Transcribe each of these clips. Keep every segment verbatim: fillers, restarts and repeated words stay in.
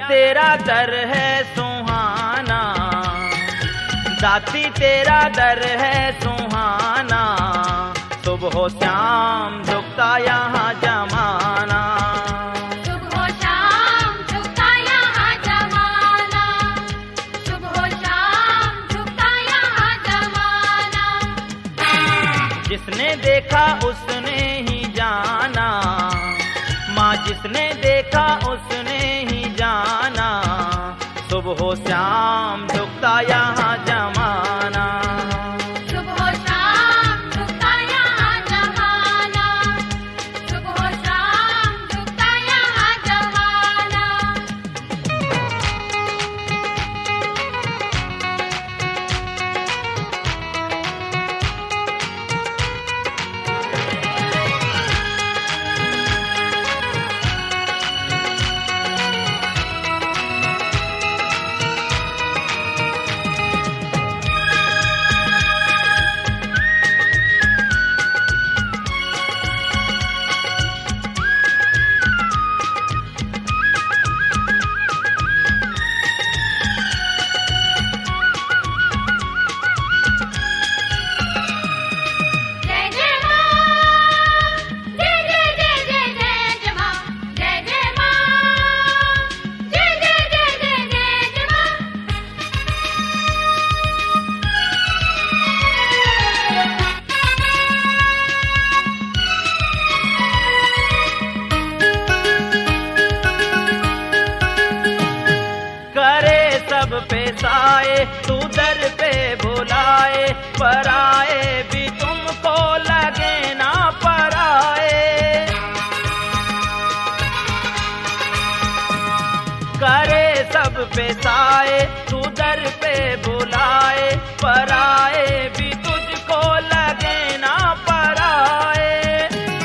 तेरा दर है सुहाना, दाती तेरा दर है सुहाना, सुबह शाम झुकता यहाँ जमाना। सुबह शाम झुकता यहाँ जमाना, सुबह शाम झुकता यहाँ जमाना। जिसने देखा उसने ही जाना, माँ जिसने देखा उसने ही जाना, सुबह शाम झुकता यहाँ जमाना। सुबह शाम झुकता यहाँ जमाना, सुबह शाम झुकता यहाँ जमाना। सब पे साए तू दर पे बुलाए, पर आए भी तुमको लगे ना पराए। करे सब पे साए तू दर पे बुलाए, पर आए भी तुझको लगे ना पराए।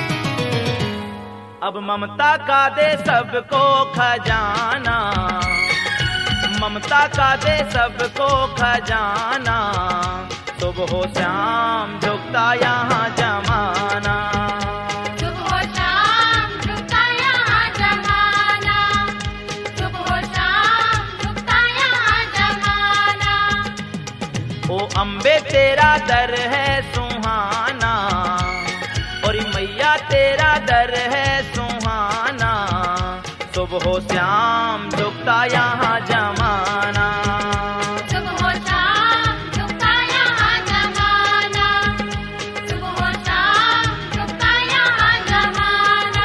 अब ममता का दे सबको खजाना, ममता का दे सबको खजाना, सुबह शाम झुकता यहाँ जमाना। सुबह शाम झुकता यहाँ जमाना, सुबह शाम झुकता यहाँ जमाना। ओ अम्बे तेरा दर है सुहाना, और मैया तेरा दर है सुहाना, सुबह शाम झुकता यहाँ जमाना। सुबह शाम झुकता यहाँ जमाना, सुबह शाम झुकता यहाँ जमाना।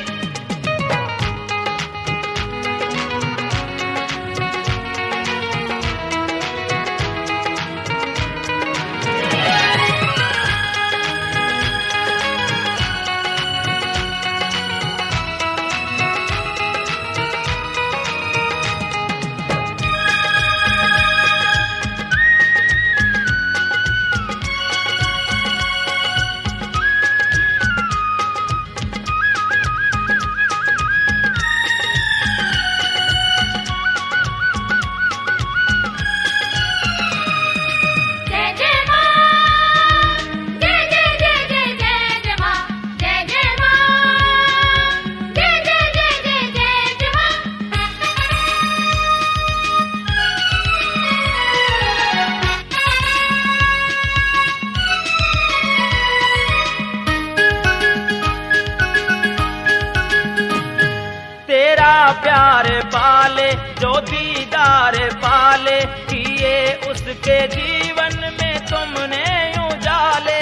प्यार पाले जो दीदार पाले, किए उसके जीवन में तुमने उजाले।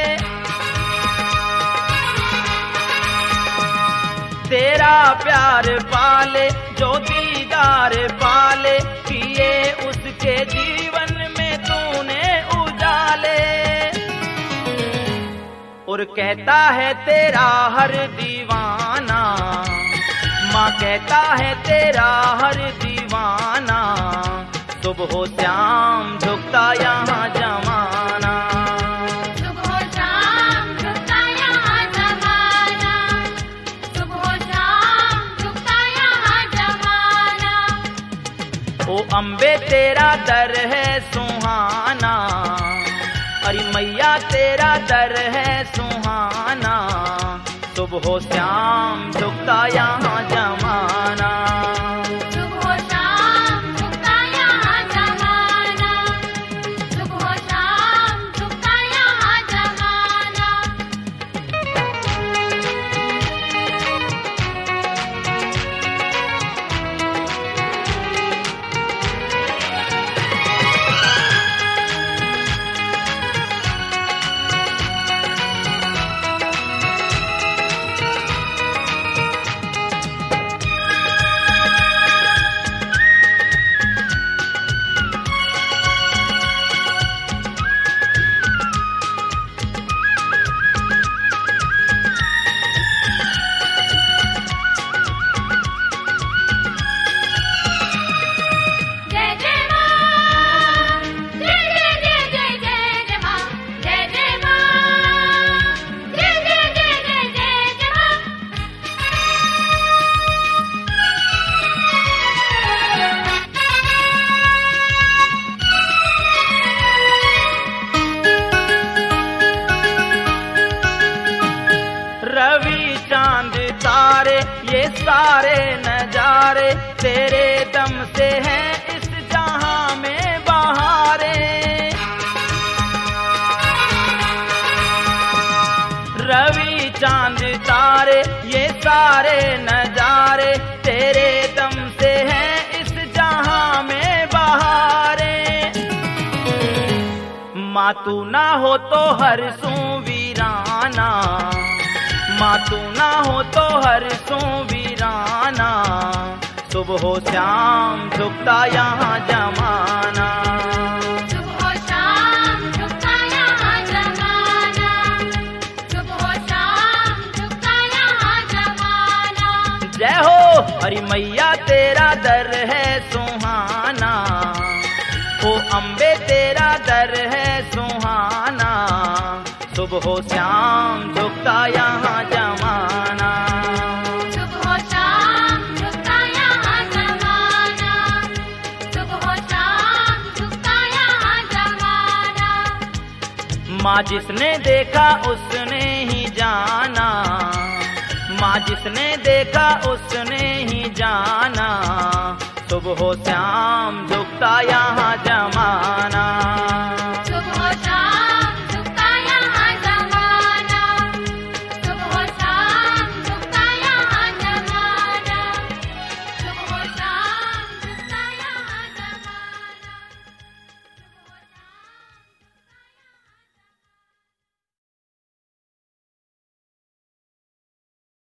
तेरा प्यार पाले जो दीदार पाले, किए उसके जीवन में तूने उजाले। और कहता है तेरा हर दीवाना, माँ कहता है तेरा हर दीवाना, सुबह शाम झुकता यहाँ जमाना। सुबह शाम झुकता यहाँ जमाना, सुबह शाम झुकता यहाँ जमाना। ओ अम्बे तेरा दर है सुहाना, अरे मैया तेरा दर है सुहाना, सुबह शाम झुकता यहाँ जमाना। सुबह से है इस जहां में बहारें। रवि चांद तारे ये सारे नजारे तेरे दम से है इस जहां में बहारें। माँ तू ना हो तो हर सू वीराना, माँ तू ना हो तो हर सू वीराना। सुबह शाम झुकता यहाँ जमाना, सुबह शाम झुकता यहाँ जमाना, सुबह शाम झुकता यहाँ जमाना। जय हो हरि मैया तेरा दर है सुहाना, ओ अम्बे तेरा दर है सुहाना। सुबह शाम झुकता यहाँ जमाना, सुबह शाम झुकता यहाँ जमाना, सुबह शाम झुकता यहाँ जमाना। माँ जिसने देखा उसने ही जाना, माँ जिसने देखा उसने ही जाना। सुबह शाम झुकता यहाँ जमाना।